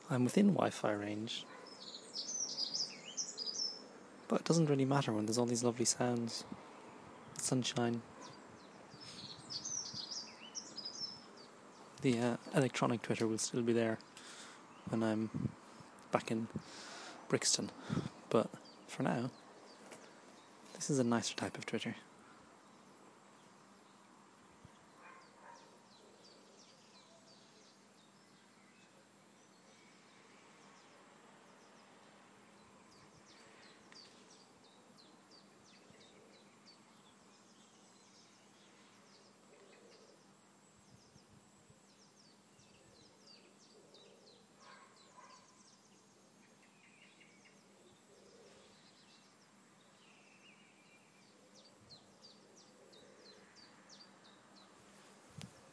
I'm within Wi-Fi range. But it doesn't really matter when there's all these lovely sounds. Sunshine. The electronic Twitter will still be there when I'm back in Brixton. But for now, this is a nicer type of Twitter.